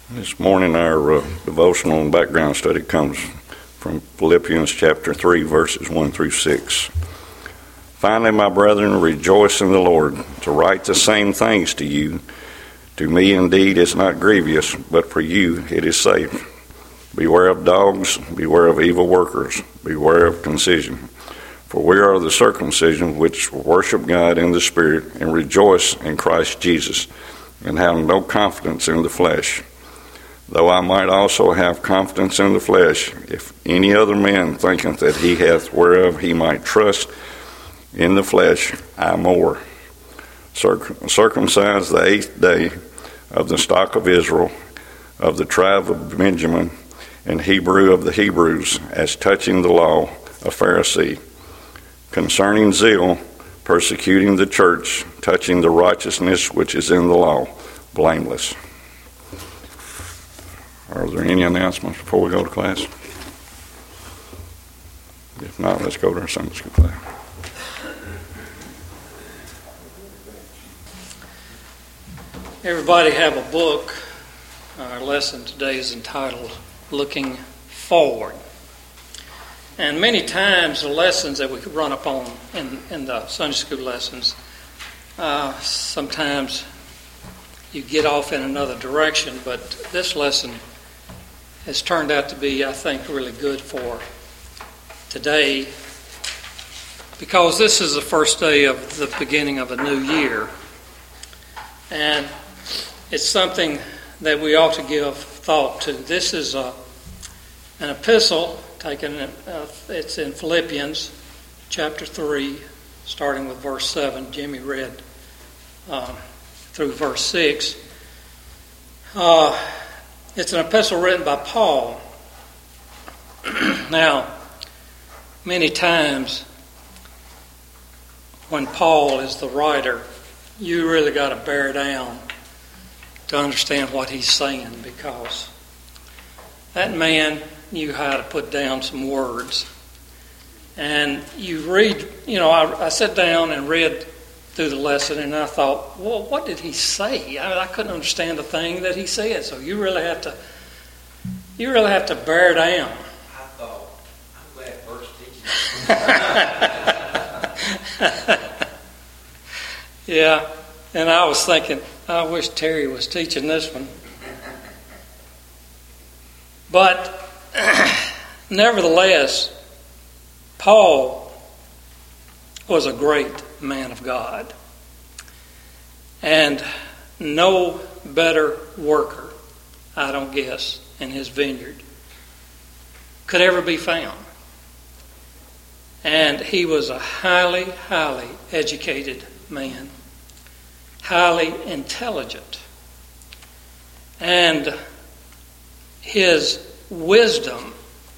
This morning our devotional and background study comes from Philippians chapter 3, verses 1 through 6. Finally, my brethren, rejoice in the Lord. To write the same things to you, to me indeed is not grievous, but for you it is safe. Beware of dogs, beware of evil workers, beware of concision. For we are the circumcision which worship God in the Spirit and rejoice in Christ Jesus, and have no confidence in the flesh. Though I might also have confidence in the flesh, if any other man thinketh that he hath whereof he might trust in the flesh, I more. Circumcised the 8th day, of the stock of Israel, of the tribe of Benjamin, and Hebrew of the Hebrews, as touching the law, a Pharisee. Concerning zeal, persecuting the church, touching the righteousness which is in the law, blameless. Are there any announcements before we go to class? If not, let's go to our Sunday school class. Everybody have a book. Our lesson today is entitled Looking Forward. And many times the lessons that we could run upon in the Sunday school lessons, sometimes you get off in another direction, but this lesson has turned out to be, I think, really good for today, because this is the first day of the beginning of a new year. And it's something that we ought to give thought to. This is an epistle taken, it's in Philippians chapter 3, starting with verse 7. Jimmy read through verse 6. It's an epistle written by Paul. Now, many times when Paul is the writer, you really got to bear down to understand what he's saying, because that man knew how to put down some words. And you read, I sat down and read through the lesson, and I thought, well, what did he say? I couldn't understand the thing that he said. So you really have to bear down. I thought, I'm glad first teaching. Yeah, and I was thinking, I wish Terry was teaching this one. But nevertheless, Paul was a great man of God. And no better worker, I don't guess, in his vineyard could ever be found. And he was a highly, highly educated man. Highly intelligent. And his wisdom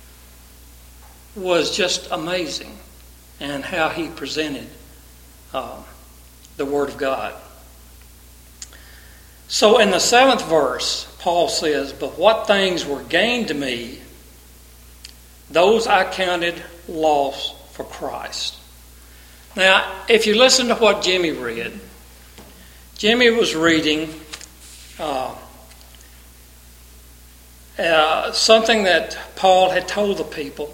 was just amazing, and how he presented the Word of God. So in the 7th verse, Paul says, "But what things were gained to me, those I counted loss for Christ." Now, if you listen to what Jimmy read, Jimmy was reading something that Paul had told the people.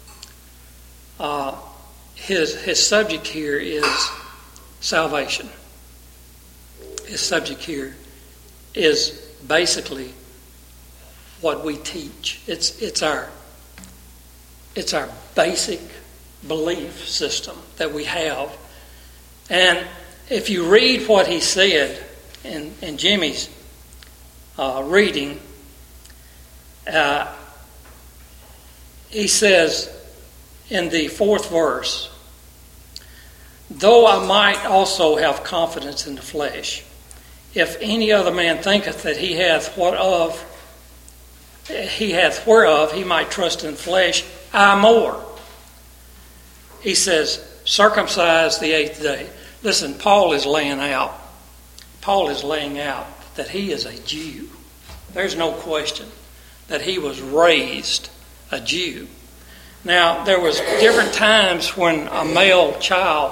His subject here is salvation. His subject here is basically what we teach. It's our basic belief system that we have. And if you read what he said in Jimmy's reading, he says in the 4th verse, "Though I might also have confidence in the flesh, if any other man thinketh that he hath whereof he might trust in the flesh, I more." He says, circumcised the 8th day. Listen, Paul is laying out that he is a Jew. There's no question that he was raised a Jew. Now, there was different times when a male child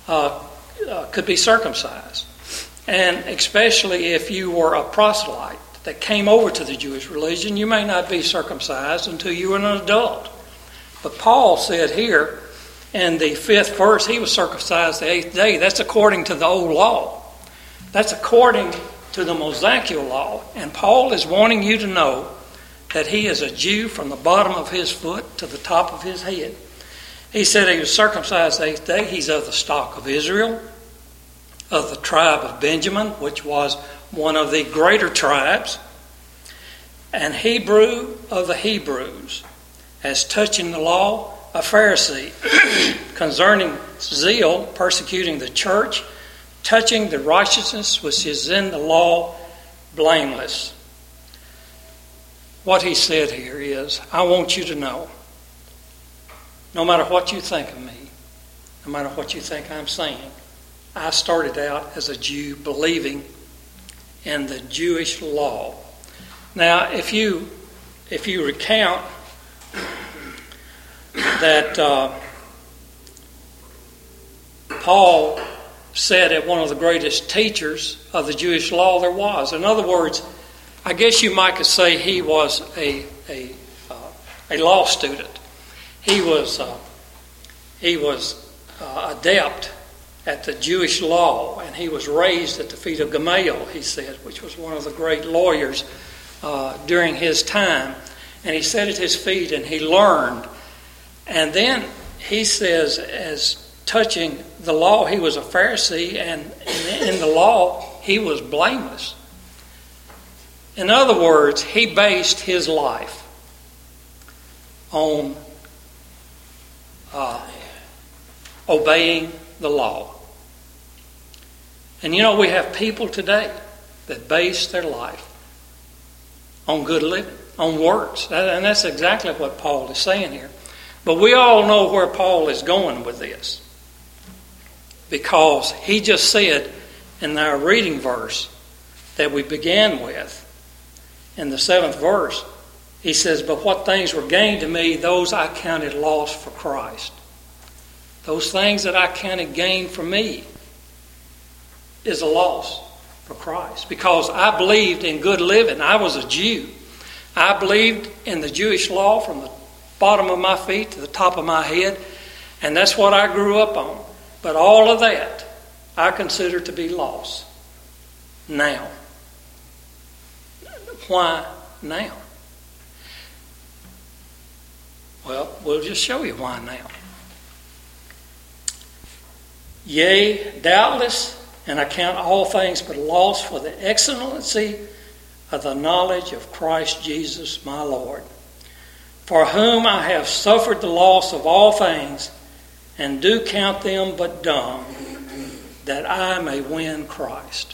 could be circumcised. And especially if you were a proselyte. that came over to the Jewish religion, you may not be circumcised until you are an adult. But Paul said here in the 5th verse, he was circumcised the 8th day. That's according to the old law. That's according to the Mosaical law. And Paul is wanting you to know that he is a Jew from the bottom of his foot to the top of his head. He said he was circumcised the 8th day. He's of the stock of Israel, of the tribe of Benjamin, which was one of the greater tribes, and Hebrew of the Hebrews, as touching the law, a Pharisee, concerning zeal, persecuting the church, touching the righteousness which is in the law, blameless. What he said here is, I want you to know, no matter what you think of me, no matter what you think I'm saying, I started out as a Jew believing in the Jewish law. Now, if you recount that Paul said at one of the greatest teachers of the Jewish law there was. In other words, I guess you might could say he was a law student. He was adept at the Jewish law, and he was raised at the feet of Gamaliel, he said, which was one of the great lawyers during his time. And he sat at his feet and he learned. And then he says, as touching the law, he was a Pharisee, and in the law, he was blameless. In other words, he based his life on obeying the law. And you know, we have people today that base their life on good living, on works. And that's exactly what Paul is saying here. But we all know where Paul is going with this, because he just said in our reading verse that we began with, in the 7th verse, he says, but what things were gained to me, those I counted loss for Christ. Those things that I counted gain for me is a loss for Christ, because I believed in good living. I was a Jew. I believed in the Jewish law from the bottom of my feet to the top of my head, and that's what I grew up on. But all of that I consider to be loss now. Why now? Well, we'll just show you why now. Yea, doubtless, and I count all things but loss for the excellency of the knowledge of Christ Jesus my Lord, for whom I have suffered the loss of all things, and do count them but dung, that I may win Christ.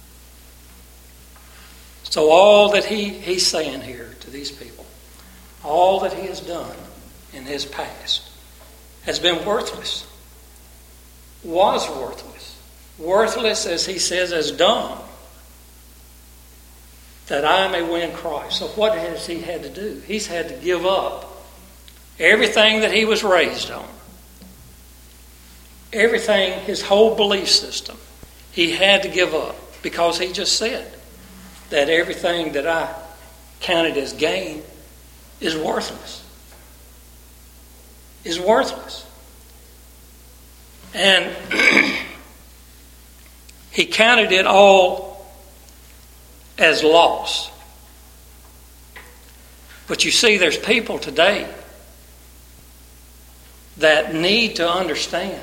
So all that he's saying here to these people, all that he has done in his past has been worthless, was worthless. Worthless, as he says, as dung, that I may win Christ. So what has he had to do? He's had to give up everything that he was raised on. Everything, his whole belief system, he had to give up, because he just said that everything that I counted as gain is worthless. Is worthless. And he counted it all as loss. But you see, there's people today that need to understand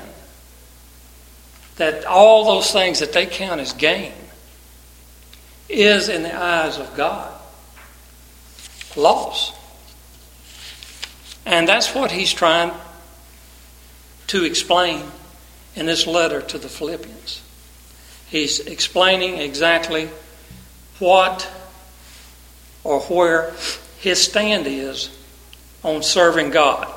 that all those things that they count as gain is, in the eyes of God, loss. And that's what he's trying to explain in this letter to the Philippians. He's explaining exactly what or where his stand is on serving God.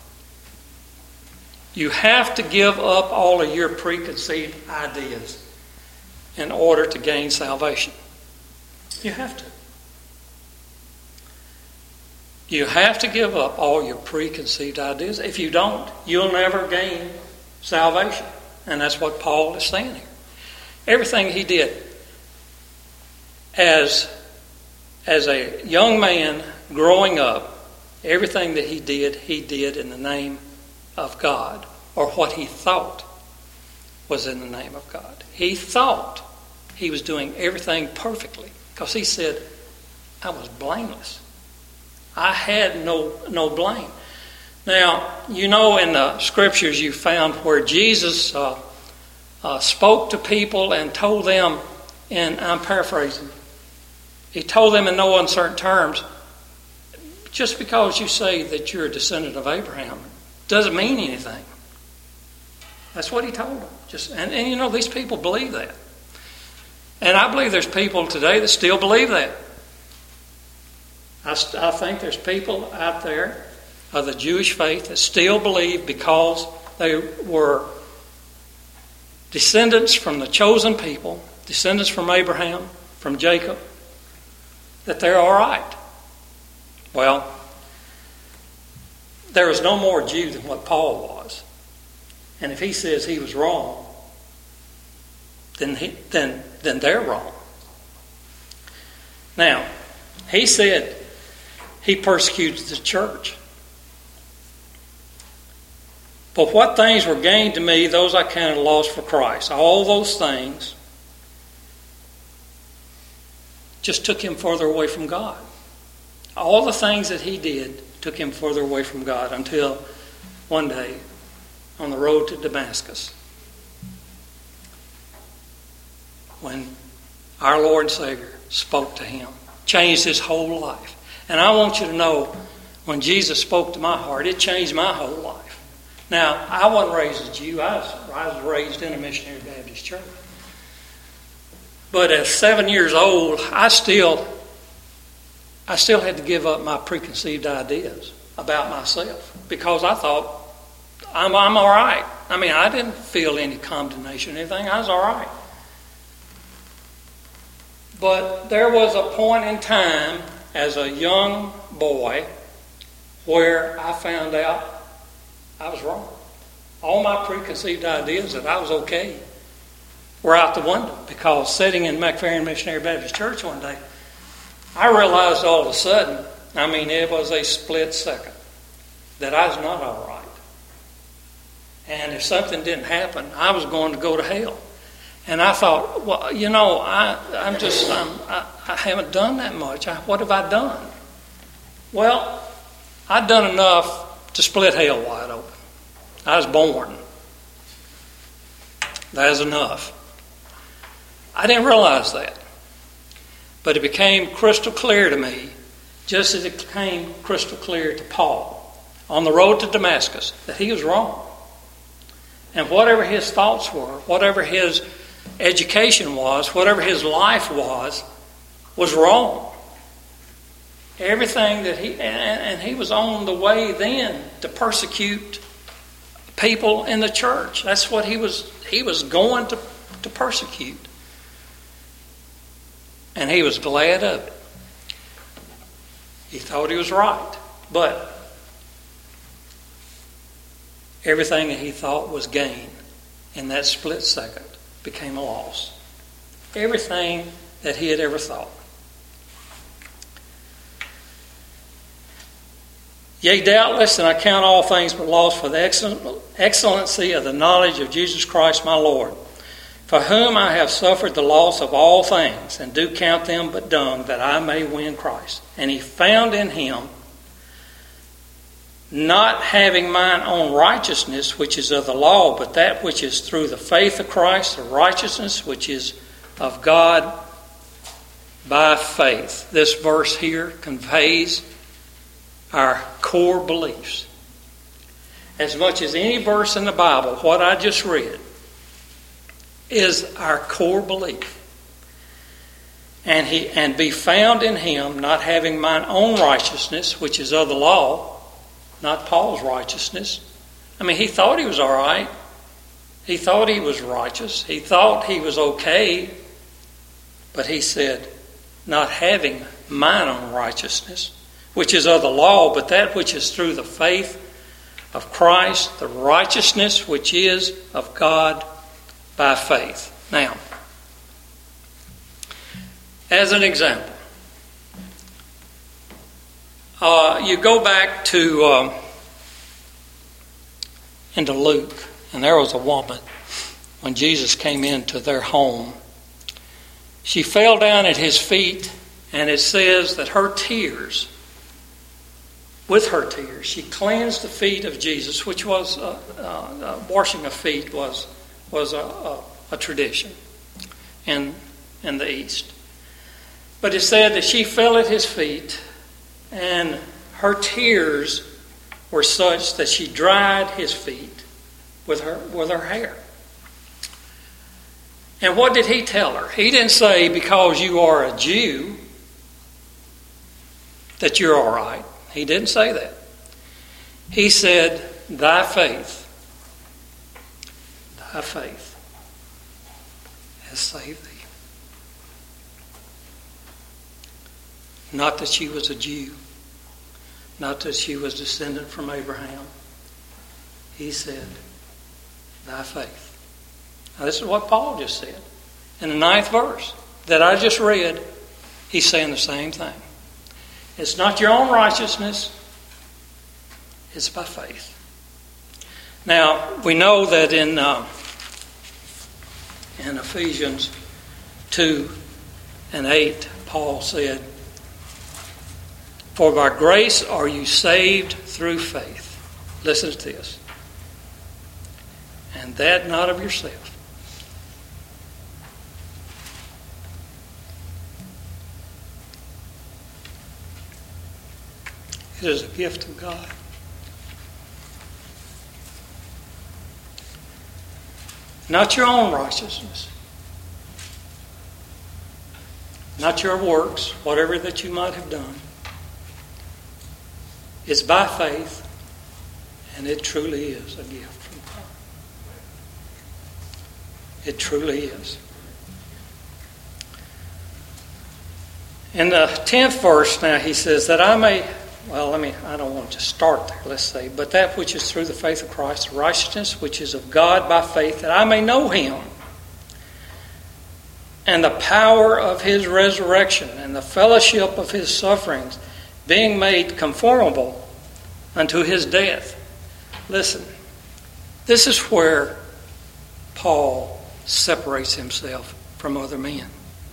You have to give up all of your preconceived ideas in order to gain salvation. You have to. You have to give up all your preconceived ideas. If you don't, you'll never gain salvation. And that's what Paul is saying here. Everything he did as as a young man growing up, everything that he did in the name of God, or what he thought was in the name of God. He thought he was doing everything perfectly because he said, I was blameless. I had no blame. Now, you know in the scriptures you found where Jesus spoke to people and told them, and I'm paraphrasing, he told them in no uncertain terms, just because you say that you're a descendant of Abraham doesn't mean anything. That's what he told them. And you know, these people believe that. And I believe there's people today that still believe that. I think there's people out there of the Jewish faith that still believe because they were descendants from the chosen people, descendants from Abraham, from Jacob, that they're all right. Well, there is no more Jew than what Paul was. And if he says he was wrong, then they're wrong. Now, he said he persecuted the church. But what things were gained to me, those I counted lost for Christ. All those things just took him further away from God. All the things that he did took him further away from God until one day on the road to Damascus, when our Lord and Savior spoke to him, changed his whole life. And I want you to know, when Jesus spoke to my heart, it changed my whole life. Now, I wasn't raised a Jew. I was raised in a missionary Baptist church. But at 7 years old, I still had to give up my preconceived ideas about myself because I thought, I'm all right. I mean, I didn't feel any condemnation or anything. I was all right. But there was a point in time as a young boy where I found out I was wrong. All my preconceived ideas that I was okay were out the window because sitting in McFerrin Missionary Baptist Church one day, I realized all of a sudden, I mean, it was a split second, that I was not all right. And if something didn't happen, I was going to go to hell. And I thought, well, you know, I haven't done that much. What have I done? Well, I'd done enough to split hell wide open. I was born. That was enough. I didn't realize that. But it became crystal clear to me, just as it became crystal clear to Paul on the road to Damascus, that he was wrong. And whatever his thoughts were, whatever his education was, whatever his life was wrong. Everything that he was on the way then to persecute people in the church. That's what he was going to persecute. And he was glad of it. He thought he was right. But everything that he thought was gain in that split second became a loss. Everything that he had ever thought. Yea, doubtless, and I count all things but loss for the excellency of the knowledge of Jesus Christ my Lord, for whom I have suffered the loss of all things, and do count them but dung, that I may win Christ. And he found in him, not having mine own righteousness, which is of the law, but that which is through the faith of Christ, the righteousness which is of God by faith. This verse here conveys our core beliefs. As much as any verse in the Bible, what I just read is our core belief. And be found in him, not having mine own righteousness, which is of the law, not Paul's righteousness. I mean, he thought he was all right. He thought he was righteous. He thought he was okay. But he said, not having mine own righteousness, which is of the law, but that which is through the faith of Christ, the righteousness which is of God by faith. Now, as an example, You go back to into Luke, and there was a woman when Jesus came into their home. She fell down at his feet, and it says that with her tears, she cleansed the feet of Jesus, which was washing of feet was a tradition in the East. But it said that she fell at his feet, and her tears were such that she dried his feet with her hair. And what did he tell her? He didn't say, because you are a Jew, that you're all right. He didn't say that. He said, thy faith has saved thee. Not that she was a Jew. Not that she was descendant from Abraham. He said, thy faith. Now this is what Paul just said. In the 9th verse that I just read, he's saying the same thing. It's not your own righteousness. It's by faith. Now, we know that in Ephesians 2 and 8, Paul said, for by grace are you saved through faith. Listen to this. And that not of yourself. It is a gift of God. Not your own righteousness. Not your works, whatever that you might have done. It's by faith, and it truly is a gift from God. It truly is. In the 10th verse now he says that I may, I don't want to just start there, let's say, but that which is through the faith of Christ, the righteousness which is of God by faith, that I may know him and the power of his resurrection and the fellowship of his sufferings, being made conformable unto his death. Listen, this is where Paul separates himself from other men.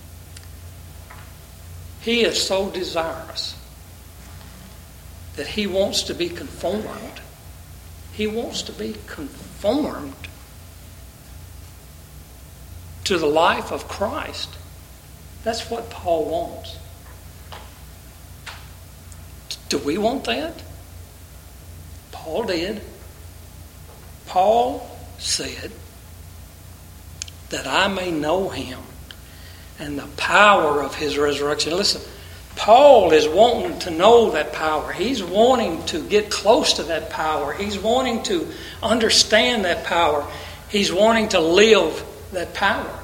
He is so desirous that he wants to be conformed. He wants to be conformed to the life of Christ. That's what Paul wants. Do we want that? Paul did. Paul said that I may know him and the power of his resurrection. Listen, Paul is wanting to know that power. He's wanting to get close to that power. He's wanting to understand that power. He's wanting to live that power.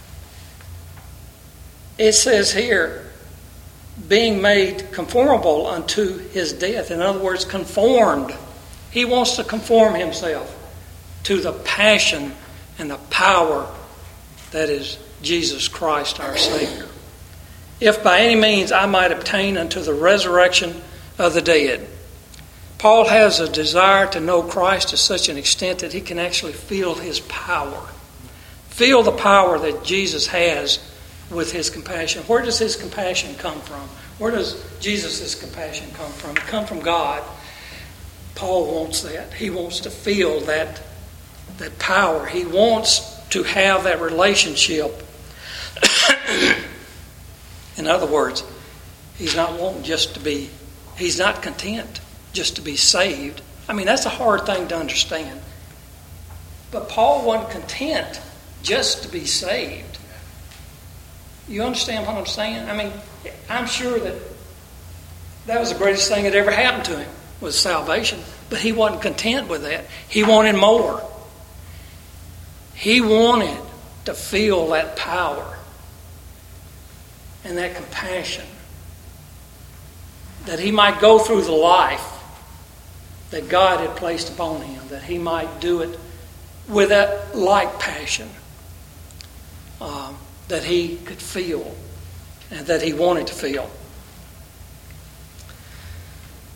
It says here, being made conformable unto his death. In other words, conformed. He wants to conform himself to the passion and the power that is Jesus Christ our Savior. If by any means I might obtain unto the resurrection of the dead. Paul has a desire to know Christ to such an extent that he can actually feel his power. Feel the power that Jesus has with his compassion. Where does his compassion come from? Where does Jesus' compassion come from? It comes from God. Paul wants that. He wants to feel that power. He wants to have that relationship. In other words, he's not wanting just to be, he's not content just to be saved. I mean, that's a hard thing to understand. But Paul wasn't content just to be saved. You understand what I'm saying? I mean, I'm sure that was the greatest thing that ever happened to him, was salvation. But he wasn't content with that. He wanted more. He wanted to feel that power and that compassion, that he might go through the life that God had placed upon him, that he might do it with that like passion that he could feel and that he wanted to feel.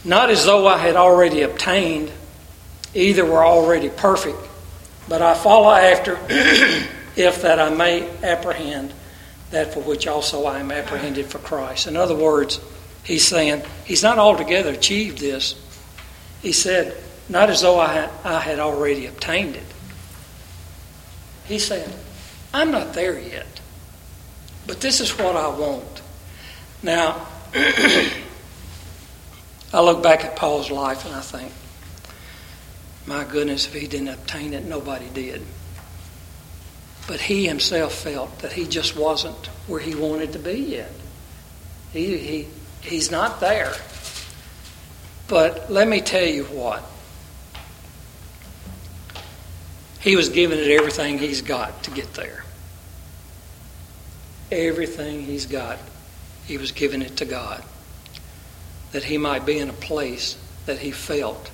Not as though I had already obtained, either were already perfect, but I follow after, if that I may apprehend that for which also I am apprehended for Christ. In other words, he's saying he's not altogether achieved this. He said, not as though I had already obtained it. He said, I'm not there yet, but this is what I want. Now, I look back at Paul's life and I think, my goodness, if he didn't obtain it, nobody did. But he himself felt that he just wasn't where he wanted to be yet. He's not there. But let me tell you what. He was giving it everything he's got to get there. Everything he's got, he was giving it to God. That he might be in a place that he felt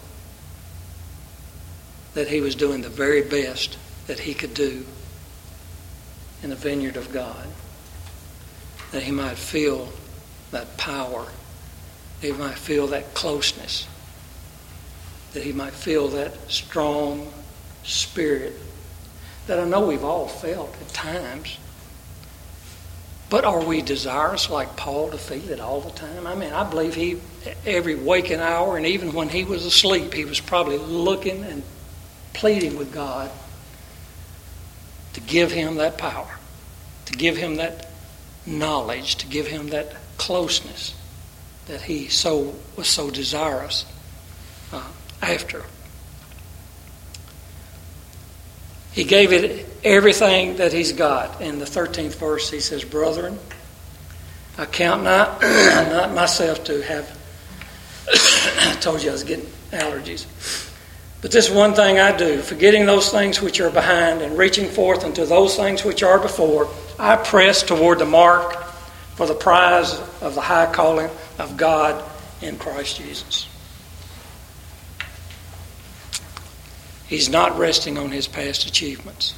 that he was doing the very best that he could do in the vineyard of God. That he might feel that power. That he might feel that closeness. That he might feel that strong spirit that I know we've all felt at times. But are we desirous like Paul to feel it all the time? I mean, I believe he, every waking hour and even when he was asleep, he was probably looking and pleading with God to give him that power, to give him that knowledge, to give him that closeness that he was so desirous after. He gave it everything that he's got. In the 13th verse, he says, Brethren, I count not myself to have, I told you I was getting allergies. But this one thing I do, forgetting those things which are behind and reaching forth unto those things which are before, I press toward the mark for the prize of the high calling of God in Christ Jesus. He's not resting on his past achievements.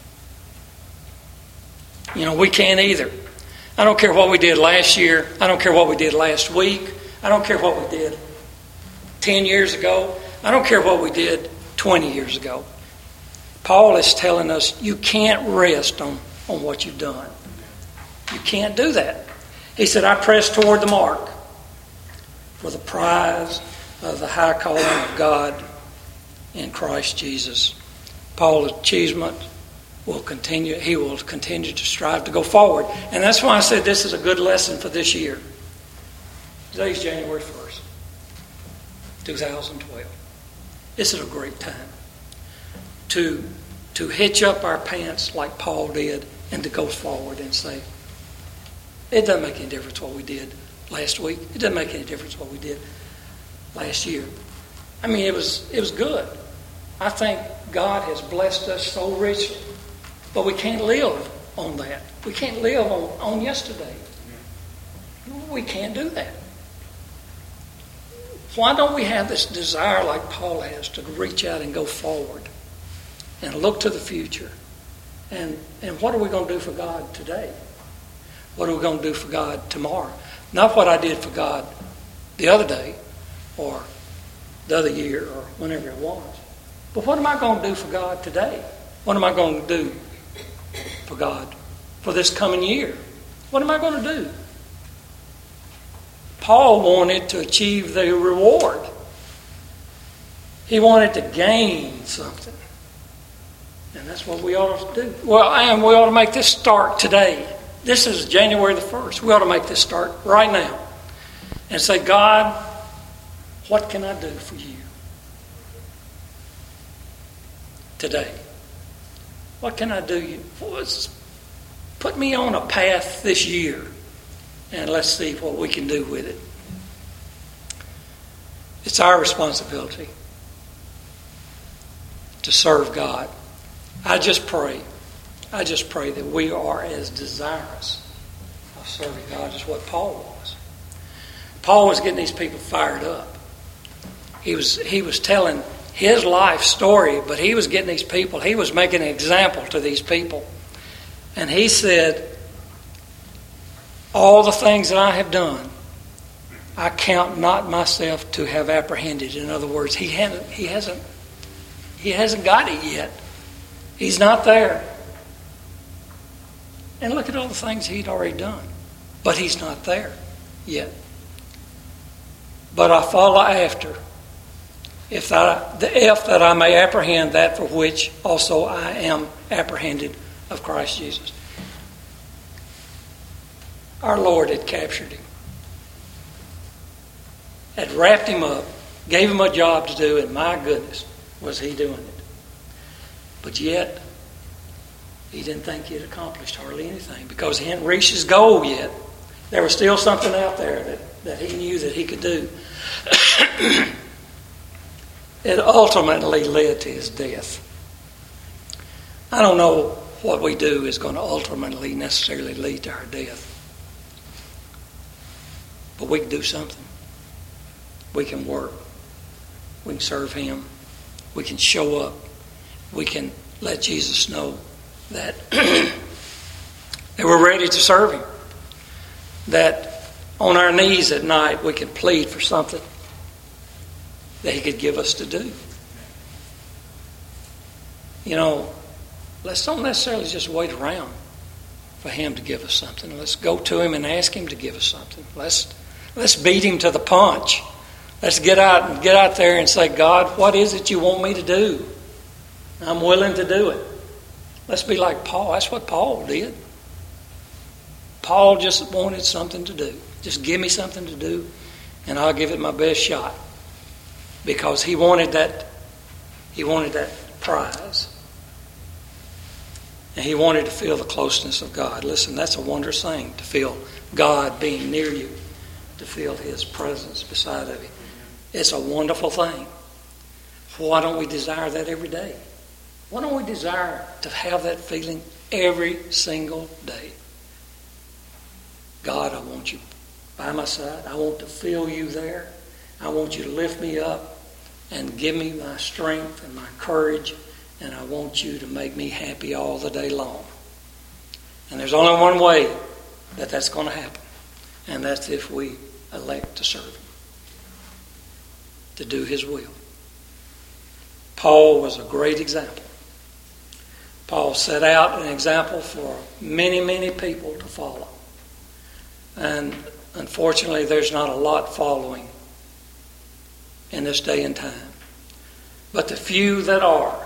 You know, we can't either. I don't care what we did last year. I don't care what we did last week. I don't care what we did 10 years ago. I don't care what we did 20 years ago. Paul is telling us you can't rest on what you've done. You can't do that. He said, I press toward the mark for the prize of the high calling of God in Christ Jesus. Paul's achievement will continue. He will continue to strive to go forward. And that's why I said this is a good lesson for this year. Today's January 1st, 2012. This is a great time to hitch up our pants like Paul did and to go forward and say, it doesn't make any difference what we did last week. It doesn't make any difference what we did last year. I mean, it was good. I think God has blessed us so richly. But we can't live on that. We can't live on yesterday. We can't do that. Why don't we have this desire like Paul has to reach out and go forward and look to the future? And what are we going to do for God today? What are we going to do for God tomorrow? Not what I did for God the other day or the other year or whenever it was. But what am I going to do for God today? What am I going to do for God for this coming year? What am I going to do? Paul wanted to achieve the reward. He wanted to gain something. And that's what we ought to do. Well, and we ought to make this start today. This is January the 1st. We ought to make this start right now. And say, God, what can I do for you today? What can I do? Put me on a path this year, and let's see what we can do with it. It's our responsibility to serve God. I just pray that we are as desirous of serving God as what Paul was. Paul was getting these people fired up. He was telling his life story, but he was getting these people, he was making an example to these people. And he said, all the things that I have done, I count not myself to have apprehended. In other words, he hasn't got it yet. He's not there. And look at all the things he'd already done. But he's not there yet. But I follow after, if that I may apprehend that for which also I am apprehended of Christ Jesus. Our Lord had captured him, had wrapped him up, gave him a job to do, and my goodness, was he doing it. But yet, he didn't think he had accomplished hardly anything because he hadn't reached his goal yet. There was still something out there that he knew that he could do. It ultimately led to his death. I don't know what we do is going to ultimately necessarily lead to our death. But we can do something. We can work. We can serve him. We can show up. We can let Jesus know that we're ready to serve him. That on our knees at night we can plead for something that he could give us to do. You know, let's don't necessarily just wait around for him to give us something. Let's go to him and ask him to give us something. Let's beat him to the punch. Let's get out there and say, God, what is it you want me to do? I'm willing to do it. Let's be like Paul. That's what Paul did. Paul just wanted something to do. Just give me something to do, and I'll give it my best shot. Because he wanted that prize. And he wanted to feel the closeness of God. Listen, that's a wondrous thing, to feel God being near you, to feel his presence beside of you. It's a wonderful thing. Why don't we desire that every day? Why don't we desire to have that feeling every single day? God, I want you by my side. I want to feel you there. I want you to lift me up and give me my strength and my courage. And I want you to make me happy all the day long. And there's only one way that that's going to happen. And that's if we elect to serve him, to do his will. Paul was a great example. Paul set out an example for many, many people to follow. And unfortunately, there's not a lot following in this day and time. But the few that are,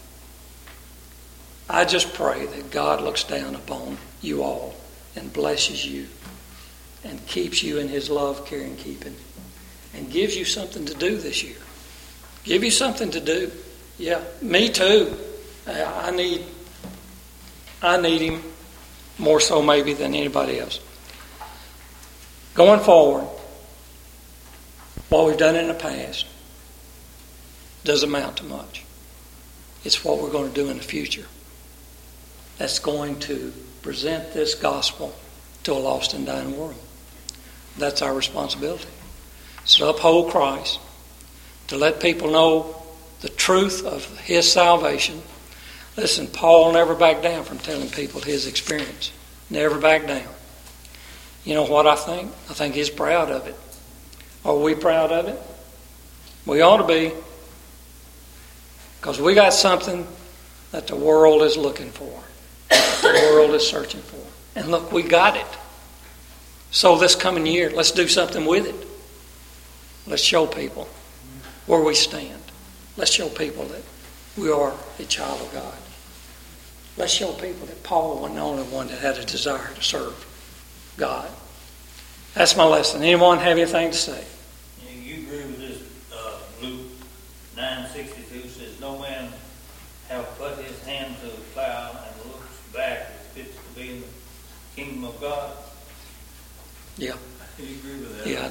I just pray that God looks down upon you all and blesses you and keeps you in his love, care, and keeping, and gives you something to do this year. Give you something to do. Yeah, me too. I need him more so maybe than anybody else. Going forward, what we've done in the past doesn't amount to much. It's what we're going to do in the future that's going to present this gospel to a lost and dying world. That's our responsibility. It's to uphold Christ, to let people know the truth of his salvation. Listen, Paul never backed down from telling people his experience. Never backed down. You know what I think? I think he's proud of it. Are we proud of it? We ought to be. Because we got something that the world is looking for. That the world is searching for. And look, we got it. So this coming year, let's do something with it. Let's show people where we stand. Let's show people that we are a child of God. Let's show people that Paul wasn't the only one that had a desire to serve God. That's my lesson. Anyone have anything to say? You agree with this? Luke 9:62 says, "No man have put his hand to the plow and looks back as fits to be in the kingdom of God." Yeah. Do you agree with that? Yeah,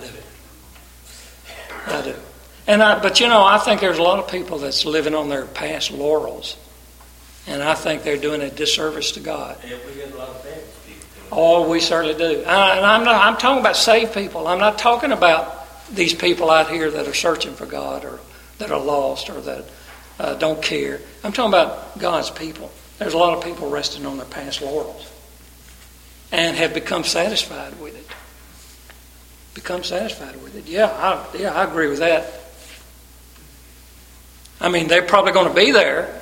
I do. But I think there's a lot of people that's living on their past laurels, and I think they're doing a disservice to God. Yeah, we get a lot of bad people. Oh, we certainly do. And I'm talking about saved people. I'm not talking about these people out here that are searching for God or that are lost or that don't care. I'm talking about God's people. There's a lot of people resting on their past laurels and have become satisfied with it. become satisfied with it. Yeah, I agree with that. I mean, they're probably going to be there.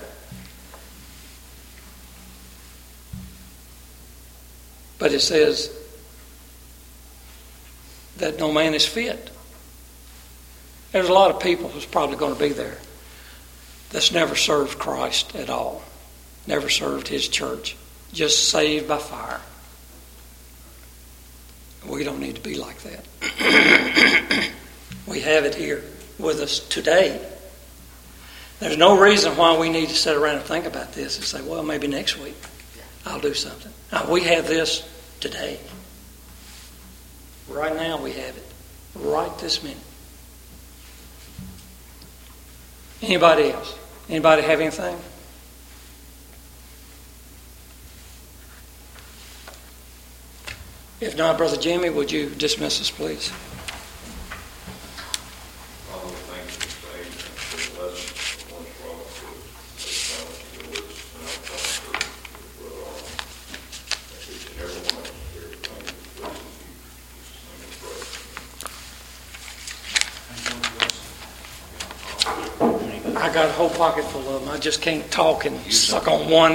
But it says that no man is fit. There's a lot of people who's probably going to be there that's never served Christ at all, never served His church, just saved by fire. We don't need to be like that. We have it here with us today. There's no reason why we need to sit around and think about this and say, well, maybe next week I'll do something. No, we have this today. Right now we have it. Right this minute. Anybody else? Anybody have anything? If not, Brother Jimmy, would you dismiss us, please? Father, thank you for saying the lesson once brought to the with us and our pastor, Brother Arnold. Each and every one of us here, thank you for listening to you. I got a whole pocket full of them. I just can't talk and suck on one.